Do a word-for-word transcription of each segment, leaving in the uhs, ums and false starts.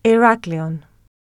Heraklion.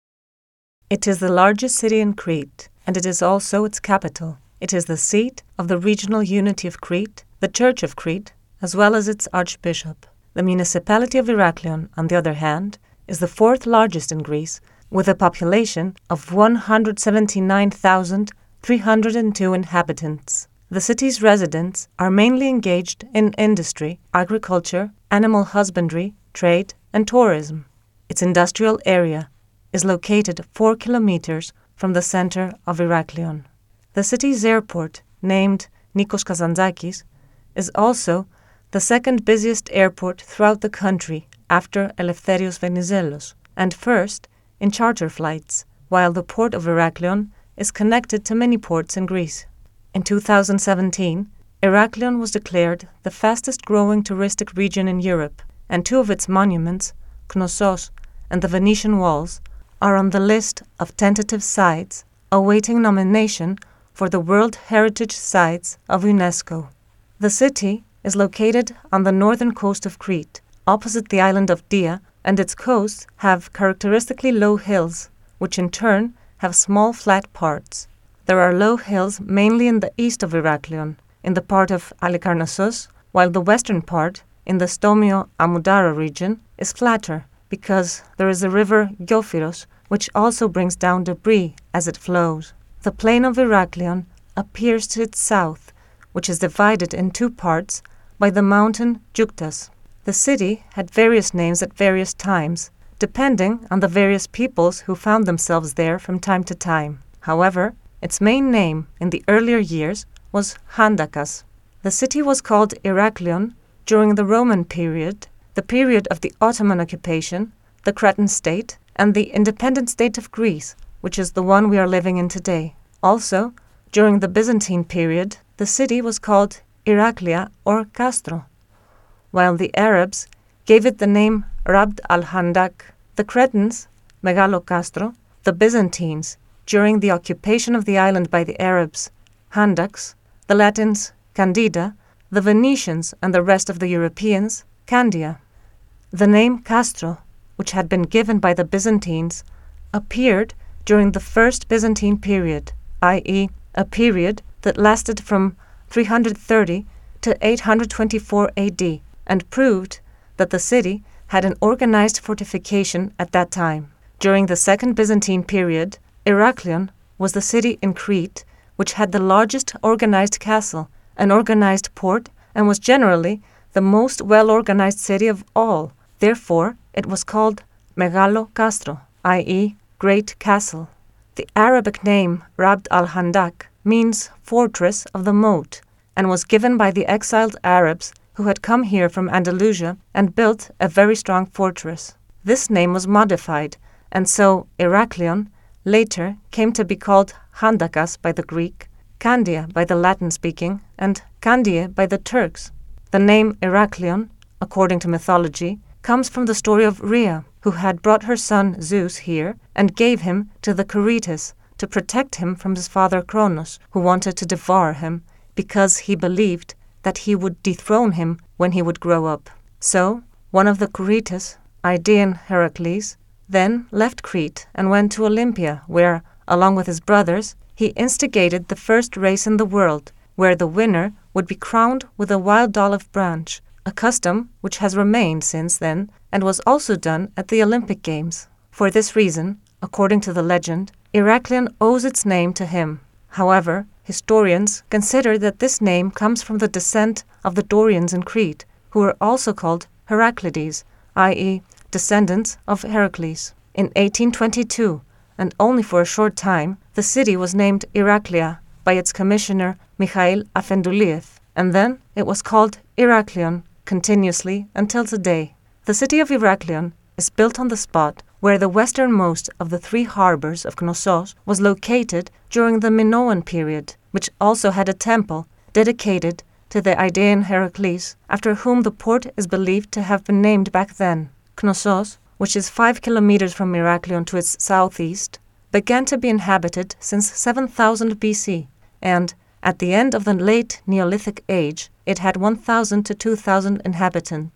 It is the largest city in Crete, and it is also its capital. It is the seat of the regional unity of Crete, the Church of Crete, as well as its archbishop. The municipality of Heraklion, on the other hand, is the fourth largest in Greece, with a population of one hundred seventy-nine thousand three hundred two inhabitants. The city's residents are mainly engaged in industry, agriculture, animal husbandry, trade, and tourism. Its industrial area is located four kilometers from the center of Heraklion. The city's airport, named Nikos Kazantzakis, is also the second busiest airport throughout the country after Eleftherios Venizelos, and first in charter flights, while the port of Heraklion is connected to many ports in Greece. In two thousand seventeen, Heraklion was declared the fastest-growing touristic region in Europe, and two of its monuments, Knossos and the Venetian Walls, are on the list of tentative sites awaiting nomination for the World Heritage Sites of UNESCO. The city is located on the northern coast of Crete, opposite the island of Dia, and its coasts have characteristically low hills, which in turn have small flat parts. There are low hills mainly in the east of Heraklion, in the part of Halikarnassos, while the western part, in the Stomio Amudara region, is flatter, because there is the river Giophiros, which also brings down debris as it flows. The plain of Heraklion appears to its south, which is divided in two parts by the mountain Juktas. The city had various names at various times, depending on the various peoples who found themselves there from time to time. However, its main name in the earlier years was Handakas. The city was called Heraklion during the Roman period, the period of the Ottoman occupation, the Cretan state, and the independent state of Greece, which is the one we are living in today. Also, during the Byzantine period, the city was called Heraklia or Castro, while the Arabs gave it the name Rabd al-Handak, the Cretans, Megalo Castro, the Byzantines, during the occupation of the island by the Arabs, Handaks, the Latins, Candida, the Venetians and the rest of the Europeans, Candia. The name Castro, which had been given by the Byzantines, appeared during the First Byzantine period, that is, a period that lasted from three hundred thirty to eight hundred twenty-four A D, and proved that the city had an organized fortification at that time. During the Second Byzantine period, Heraklion was the city in Crete which had the largest organized castle, an organized port, and was generally the most well-organized city of all. Therefore, it was called Megalo Castro, that is, Great Castle. The Arabic name Rabd al-Handak means fortress of the moat, and was given by the exiled Arabs who had come here from Andalusia and built a very strong fortress. This name was modified, and so Heraklion later came to be called Handakas by the Greek, Candia by the Latin-speaking, and Candie by the Turks. The name Heraklion, according to mythology, comes from the story of Rhea, who had brought her son Zeus here and gave him to the Curetes to protect him from his father Kronos, who wanted to devour him, because he believed that he would dethrone him when he would grow up. So, one of the Curetes, Idaean Heracles, then left Crete and went to Olympia, where, along with his brothers, he instigated the first race in the world, where the winner would be crowned with a wild olive branch, a custom which has remained since then and was also done at the Olympic Games. For this reason, according to the legend, Heraklion owes its name to him. However, historians consider that this name comes from the descent of the Dorians in Crete, who were also called Heraclides, that is, descendants of Heracles. In eighteen twenty-two, and only for a short time, the city was named Heraklia by its commissioner Mikhail Afenduliev, and then it was called Heraklion continuously until today. The city of Heraklion is built on the spot where the westernmost of the three harbors of Knossos was located during the Minoan period, which also had a temple dedicated to the Idaean Heracles, after whom the port is believed to have been named back then. Knossos, which is five kilometers from Heraklion to its southeast, began to be inhabited since seven thousand B C, and at the end of the late Neolithic age, it had one thousand to two thousand inhabitants.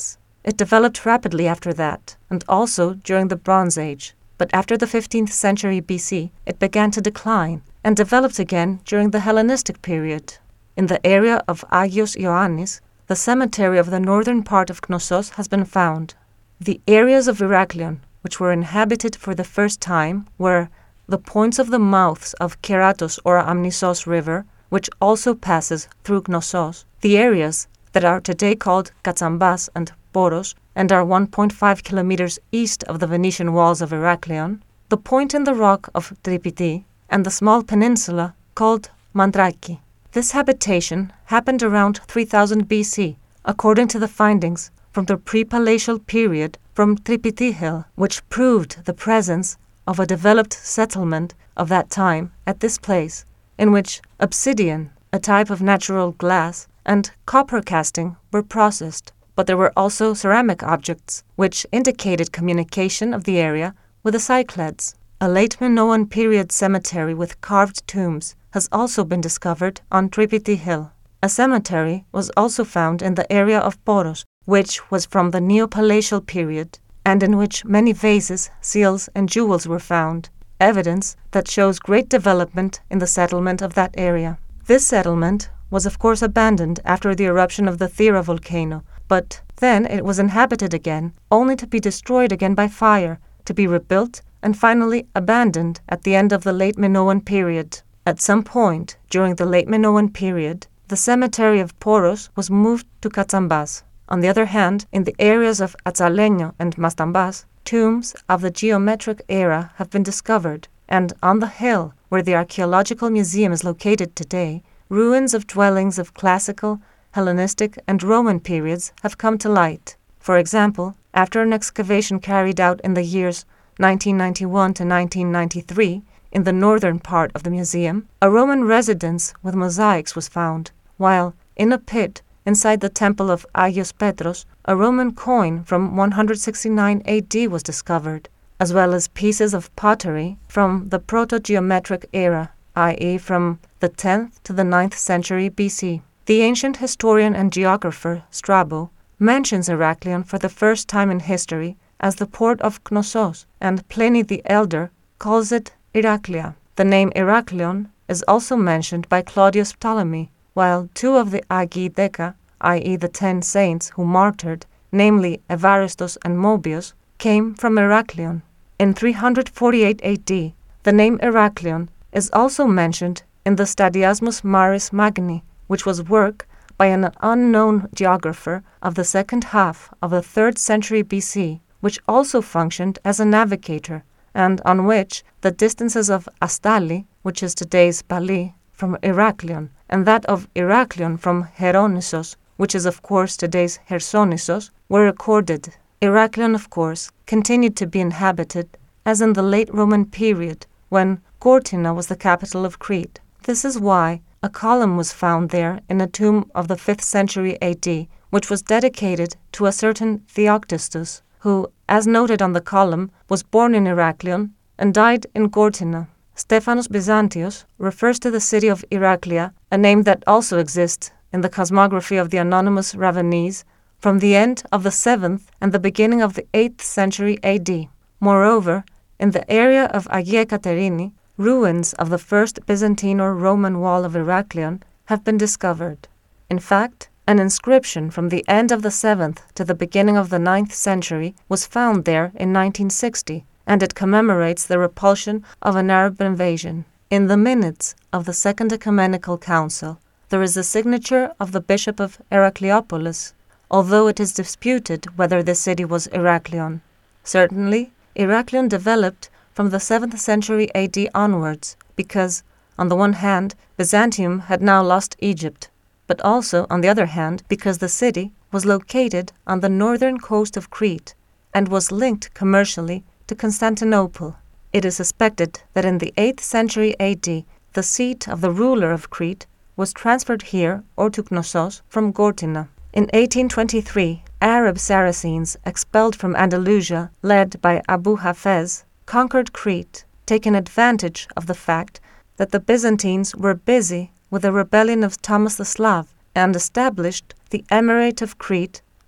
It developed rapidly after that, and also during the Bronze Age. But after the fifteenth century B C, it began to decline and developed again during the Hellenistic period. In the area of Agios Ioannis, the cemetery of the northern part of Knossos has been found. The areas of Heraklion, which were inhabited for the first time, were the points of the mouths of Keratos or Amnisos River, which also passes through Knossos, the areas that are today called Katsambas and Poros and are one point five kilometers east of the Venetian walls of Heraklion, the point in the rock of Tripiti, and the small peninsula called Mandraki. This habitation happened around three thousand B C, according to the findings from the pre-palatial period from Tripiti Hill, which proved the presence of a developed settlement of that time at this place, in which obsidian, a type of natural glass, and copper casting were processed. But there were also ceramic objects, which indicated communication of the area with the Cyclades. A late Minoan period cemetery with carved tombs has also been discovered on Tripiti Hill. A cemetery was also found in the area of Poros, which was from the Neo-Palatial period, and in which many vases, seals, and jewels were found, evidence that shows great development in the settlement of that area. This settlement was of course abandoned after the eruption of the Thera volcano, but then it was inhabited again, only to be destroyed again by fire, to be rebuilt, and finally abandoned at the end of the late Minoan period. At some point during the late Minoan period, the cemetery of Poros was moved to Katsambas. On the other hand, in the areas of Atsalenio and Mastambas, tombs of the geometric era have been discovered, and on the hill where the Archaeological Museum is located today, ruins of dwellings of classical, Hellenistic, and Roman periods have come to light. For example, after an excavation carried out in the years nineteen ninety-one to nineteen ninety-three, in the northern part of the museum, a Roman residence with mosaics was found, while in a pit inside the temple of Agios Petros, a Roman coin from one hundred sixty-nine A D was discovered, as well as pieces of pottery from the proto-geometric era, that is from the tenth to the ninth century B C. The ancient historian and geographer Strabo mentions Heraklion for the first time in history as the port of Knossos, and Pliny the Elder calls it Heraklia. The name Heraklion is also mentioned by Claudius Ptolemy, while two of the Agii Deca, that is the ten saints who martyred, namely Evaristos and Mobius, came from Heraklion. In three hundred forty-eight A D, the name Heraklion is also mentioned in the Stadiasmus Maris Magni, which was work by an unknown geographer of the second half of the third century B C, which also functioned as a navigator, and on which the distances of Astali, which is today's Bali, from Heraklion, and that of Heraklion from Heronissos, which is of course today's Chersonissos, were recorded. Heraklion, of course, continued to be inhabited, as in the late Roman period, when Gortyna was the capital of Crete. This is why a column was found there in a tomb of the fifth century A D, which was dedicated to a certain Theoctistus, who, as noted on the column, was born in Heraklion and died in Gortyna. Stephanos Byzantios refers to the city of Heraklia, a name that also exists in the cosmography of the anonymous Ravenese, from the end of the seventh and the beginning of the eighth century A D. Moreover, in the area of Agia Katerini, ruins of the first Byzantine or Roman wall of Heraklion have been discovered. In fact, an inscription from the end of the seventh to the beginning of the ninth century was found there in nineteen sixty, and it commemorates the repulsion of an Arab invasion. In the minutes of the Second Ecumenical Council, there is the signature of the Bishop of Herakleopolis, although it is disputed whether this city was Heraklion. Certainly, Heraklion developed from the seventh century A D onwards, because, on the one hand, Byzantium had now lost Egypt, but also, on the other hand, because the city was located on the northern coast of Crete and was linked commercially to Constantinople. It is suspected that in the eighth century A D, the seat of the ruler of Crete was transferred here or to Knossos from Gortyna. In eighteen twenty-three, Arab Saracens expelled from Andalusia, led by Abu Hafez, conquered Crete, taking advantage of the fact that the Byzantines were busy with the rebellion of Thomas the Slav, and established the Emirate of Crete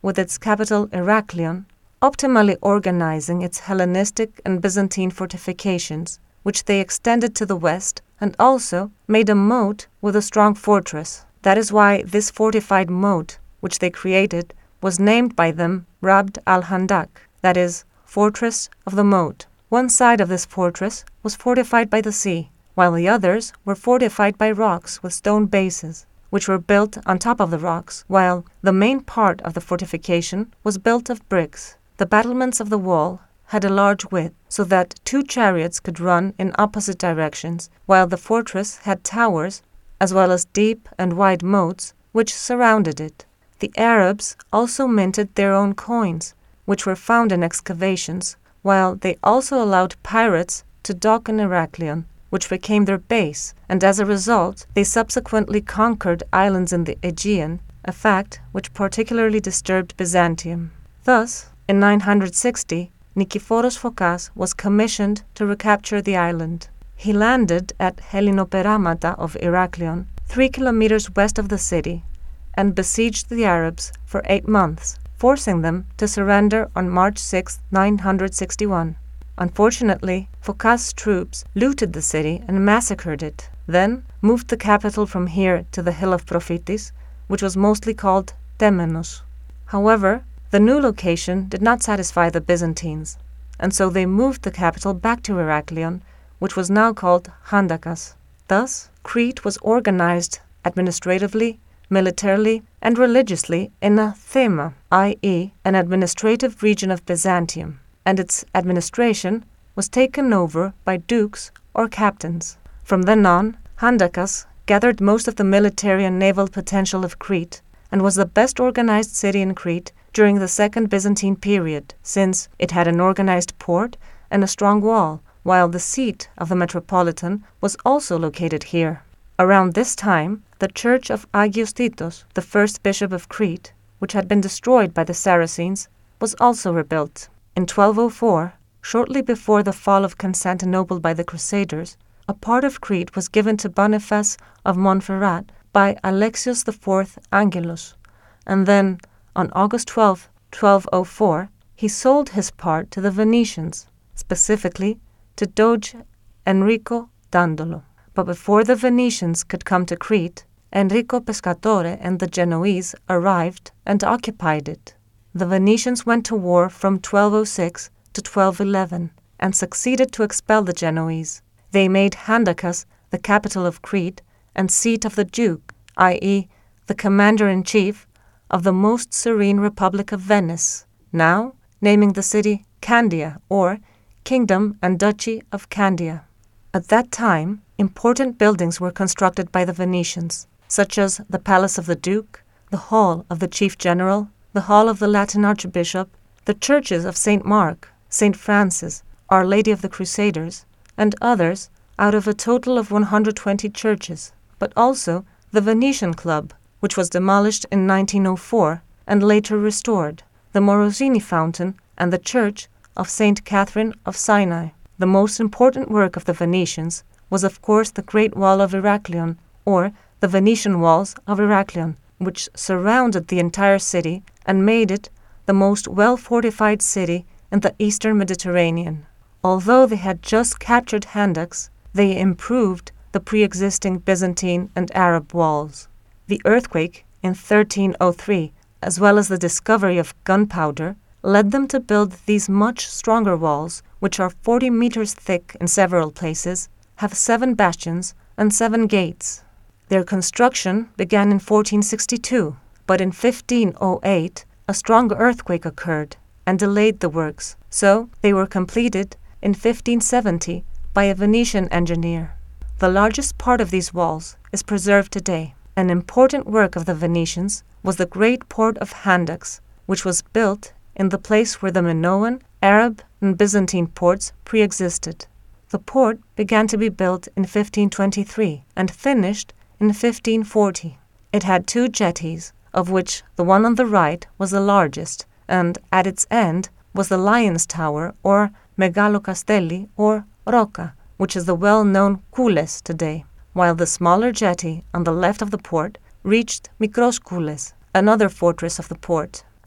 with its capital Heraklion, optimally organizing its Hellenistic and Byzantine fortifications, which they extended to the west and also made a moat with a strong fortress. That is why this fortified moat, which they created, was named by them Rabd al-Handak, that is, Fortress of the Moat. One side of this fortress was fortified by the sea, while the others were fortified by rocks with stone bases, which were built on top of the rocks, while the main part of the fortification was built of bricks. The battlements of the wall had a large width, so that two chariots could run in opposite directions, while the fortress had towers, as well as deep and wide moats, which surrounded it. The Arabs also minted their own coins, which were found in excavations, while they also allowed pirates to dock in Heraklion, which became their base, and as a result, they subsequently conquered islands in the Aegean, a fact which particularly disturbed Byzantium. Thus, in nine hundred sixty, Nikephoros Phokas was commissioned to recapture the island. He landed at Helinoperamata of Heraklion, three kilometers west of the city, and besieged the Arabs for eight months, forcing them to surrender on March sixth, nine hundred sixty-one. Unfortunately, Phokas' troops looted the city and massacred it, then moved the capital from here to the hill of Prophytis, which was mostly called Temenos. However, the new location did not satisfy the Byzantines, and so they moved the capital back to Heraklion, which was now called Handakas. Thus, Crete was organized administratively, militarily, and religiously in a thema, that is, an administrative region of Byzantium, and its administration was taken over by dukes or captains. From then on, Handakas gathered most of the military and naval potential of Crete and was the best organized city in Crete during the Second Byzantine period, since it had an organized port and a strong wall, while the seat of the metropolitan was also located here. Around this time, the church of Agios Titos, the first bishop of Crete, which had been destroyed by the Saracens, was also rebuilt. In twelve oh four, shortly before the fall of Constantinople by the Crusaders, a part of Crete was given to Boniface of Montferrat by Alexios the fourth Angelos, and then, on August twelfth, twelve oh four, he sold his part to the Venetians, specifically to Doge Enrico Dandolo. But before the Venetians could come to Crete, Enrico Pescatore and the Genoese arrived and occupied it. The Venetians went to war from twelve oh six to twelve eleven and succeeded to expel the Genoese. They made Handakas the capital of Crete and seat of the Duke, that is, the commander-in-chief of the most serene Republic of Venice, now naming the city Candia, or Kingdom and Duchy of Candia. At that time, important buildings were constructed by the Venetians, such as the Palace of the Duke, the Hall of the Chief General, the Hall of the Latin Archbishop, the churches of Saint Mark, Saint Francis, Our Lady of the Crusaders, and others out of a total of one hundred twenty churches, but also the Venetian Club, which was demolished in nineteen oh four and later restored, the Morosini Fountain, and the Church of Saint Catherine of Sinai. The most important work of the Venetians was of course the Great Wall of Heraklion, or the Venetian Walls of Heraklion, which surrounded the entire city and made it the most well-fortified city in the eastern Mediterranean. Although they had just captured Handakas, they improved the pre-existing Byzantine and Arab walls. The earthquake in thirteen oh three, as well as the discovery of gunpowder, led them to build these much stronger walls, which are forty meters thick in several places, have seven bastions and seven gates. Their construction began in fourteen sixty-two, but in fifteen oh eight a strong earthquake occurred and delayed the works, so they were completed in fifteen seventy by a Venetian engineer. The largest part of these walls is preserved today. An important work of the Venetians was the great port of Handakas, which was built in the place where the Minoan, Arab, and Byzantine ports pre-existed. The port began to be built in fifteen twenty-three and finished in fifteen forty. It had two jetties, of which the one on the right was the largest, and at its end was the Lion's Tower, or Megalo Castelli, or Rocca, which is the well-known Koules today, while the smaller jetty on the left of the port reached Mikros Koules, another fortress of the port.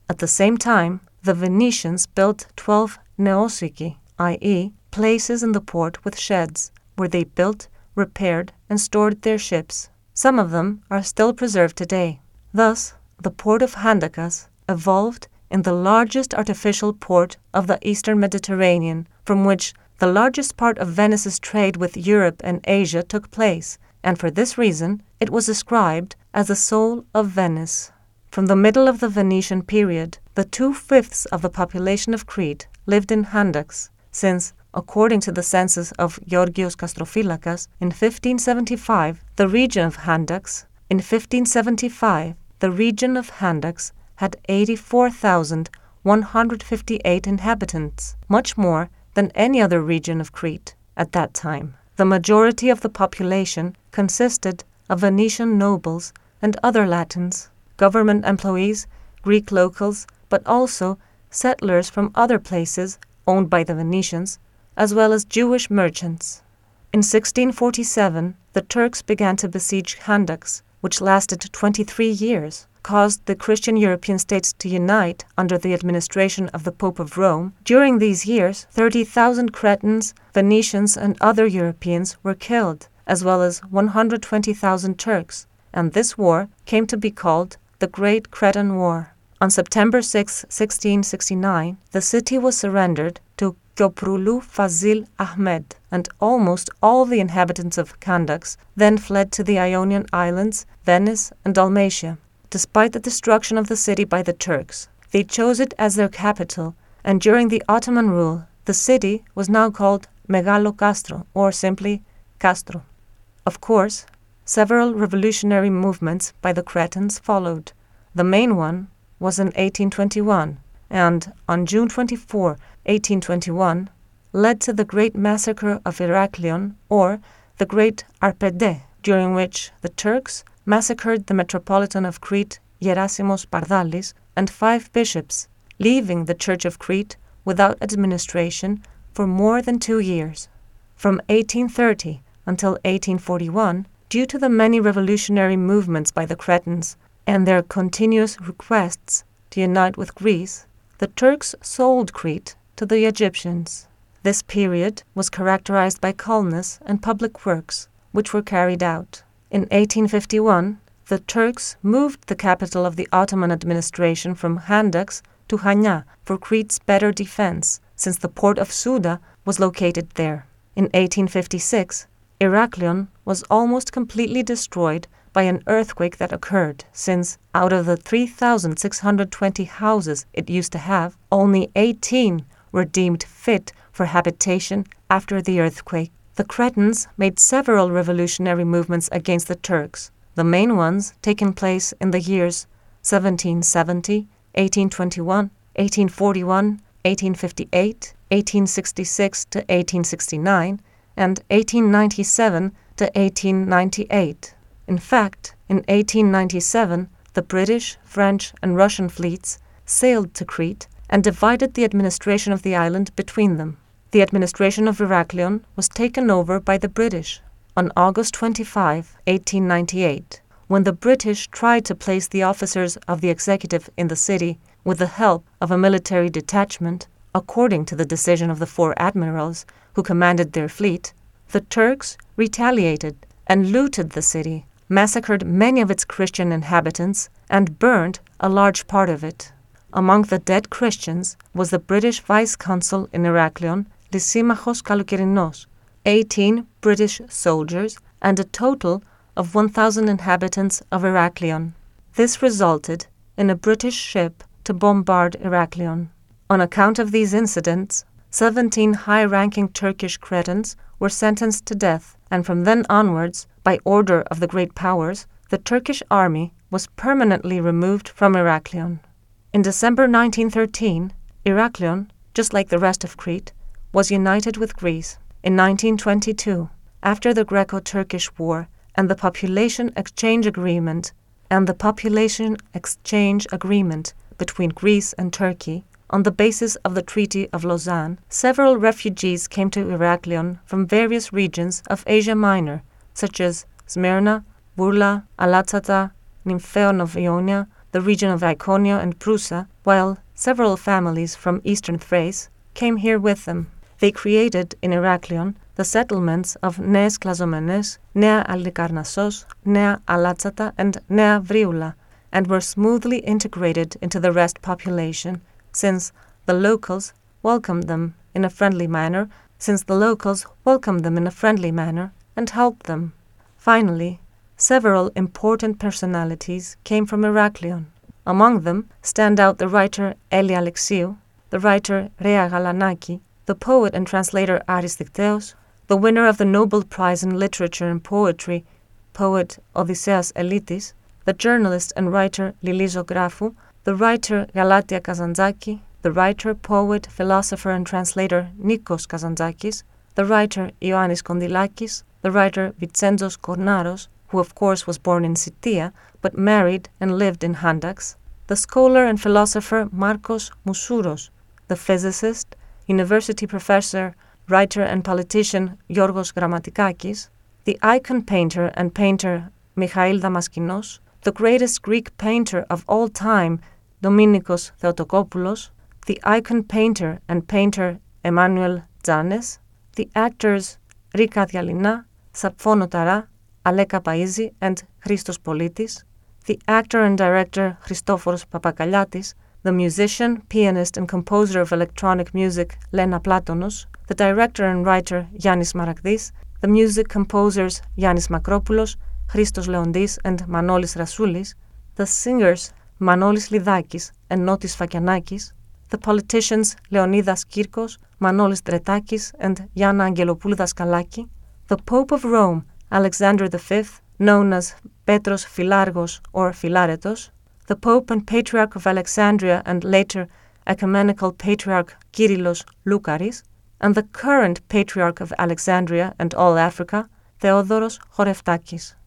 At the same time, the Venetians built twelve neosyki, that is, places in the port with sheds, where they built, repaired, and stored their ships. Some of them are still preserved today. Thus, the port of Handakás evolved in the largest artificial port of the eastern Mediterranean, from which the largest part of Venice's trade with Europe and Asia took place, and for this reason it was described as the soul of Venice. From the middle of the Venetian period, the two-fifths of the population of Crete lived in Handaks, since, according to the census of Georgios Kastrophylakas, in fifteen seventy-five, the region of Handaks, in fifteen seventy-five, the region of Handaks had eighty-four thousand one hundred fifty-eight inhabitants, much more than any other region of Crete at that time. The majority of the population consisted of Venetian nobles and other Latins, government employees, Greek locals, but also settlers from other places owned by the Venetians, as well as Jewish merchants. In sixteen forty-seven, the Turks began to besiege Handaks, which lasted twenty-three years, caused the Christian European states to unite under the administration of the Pope of Rome. During these years, thirty thousand Cretans, Venetians, and other Europeans were killed, as well as one hundred twenty thousand Turks, and this war came to be called the Great Cretan War. On September sixth, sixteen sixty-nine, the city was surrendered to Köprülü Fazil Ahmed, and almost all the inhabitants of Handaks then fled to the Ionian Islands, Venice, and Dalmatia. Despite the destruction of the city by the Turks, they chose it as their capital, and during the Ottoman rule, the city was now called Megalo Castro, or simply Castro. Of course, several revolutionary movements by the Cretans followed. The main one was in eighteen twenty-one, and on June twenty-fourth, eighteen twenty-one, led to the Great Massacre of Heraklion, or the Great Arpede, during which the Turks massacred the Metropolitan of Crete, Gerasimos Pardalis, and five bishops, leaving the Church of Crete without administration for more than two years. From eighteen thirty until eighteen forty-one, due to the many revolutionary movements by the Cretans and their continuous requests to unite with Greece, the Turks sold Crete to the Egyptians. This period was characterized by calmness and public works, which were carried out. In eighteen fifty-one, the Turks moved the capital of the Ottoman administration from Handaks to Chania for Crete's better defense, since the port of Souda was located there. In eighteen fifty-six, Heraklion was almost completely destroyed by an earthquake that occurred, since out of the three thousand six hundred twenty houses it used to have, only eighteen were deemed fit for habitation after the earthquake. The Cretans made several revolutionary movements against the Turks, the main ones taking place in the years seventeen seventy, eighteen twenty-one, eighteen forty-one, eighteen fifty-eight, eighteen sixty-six to eighteen sixty-nine, and eighteen ninety-seven to eighteen ninety-eight. In fact, in eighteen ninety-seven, the British, French, and Russian fleets sailed to Crete and divided the administration of the island between them. The administration of Heraklion was taken over by the British on August twenty-fifth, eighteen ninety-eight, when the British tried to place the officers of the executive in the city with the help of a military detachment, according to the decision of the four admirals who commanded their fleet. The Turks retaliated and looted the city, massacred many of its Christian inhabitants, and burned a large part of it. Among the dead Christians was the British vice-consul in Heraklion, Lysimachos Kalokerinos, eighteen British soldiers, and a total of one thousand inhabitants of Heraklion. This resulted in a British ship to bombard Heraklion. On account of these incidents, seventeen high-ranking Turkish Cretans were sentenced to death, and from then onwards, by order of the great powers, the Turkish army was permanently removed from Heraklion. In December nineteen thirteen, Heraklion, just like the rest of Crete, was united with Greece. In nineteen twenty-two, after the Greco-Turkish War and the Population Exchange Agreement and the Population Exchange Agreement between Greece and Turkey, on the basis of the Treaty of Lausanne, several refugees came to Heraklion from various regions of Asia Minor, such as Smyrna, Burla, Alatsata, Nymphaeon of Ionia, the region of Iconium and Prusa, while several families from eastern Thrace came here with them. They created in Heraklion the settlements of Nees Klazomenes, Nea Alikarnassos, Nea Alatsata, and Nea Vrioula, and were smoothly integrated into the rest population, since the locals welcomed them in a friendly manner, since the locals welcomed them in a friendly manner and helped them. Finally, several important personalities came from Heraklion. Among them stand out the writer Eli Alexiou, the writer Rea Galanaki, the poet and translator Aris Dikteos, the winner of the Nobel Prize in Literature and Poetry, poet Odysseas Elitis, the journalist and writer Lili Zographou, the writer Galatia Kazantzaki, the writer, poet, philosopher and translator Nikos Kazantzakis, the writer Ioannis Kondilakis, the writer Vitsentzos Kornaros, who of course was born in Sitia but married and lived in Handax, the scholar and philosopher Markos Moussouros, the physicist, university professor, writer and politician Giorgos Grammatikakis, the icon painter and painter Michail Damaskinos, the greatest Greek painter of all time Dominikos Theotokopoulos, the icon painter and painter Emmanuel Tzanes, the actors Rika Dialina, Sapfono Tara, Aleka Paisi, and Christos Politis, the actor and director Christoforos Papakaliatis, the musician, pianist, and composer of electronic music Lena Platonos, the director and writer Yannis Maragdis, the music composers Yannis Makropoulos, Christos Leondis, and Manolis Rasoulis, the singers Manolis Lidakis and Notis Fakianakis, the politicians Leonidas Kirkos, Manolis Dretakis, and Yana Angelopoulou Daskalaki, the Pope of Rome, Alexander the Fifth, known as Petros Philargos or Philaretos, the Pope and Patriarch of Alexandria and later Ecumenical Patriarch Kyrillos Loukaris, and the current Patriarch of Alexandria and all Africa, Theodoros Choreftakis.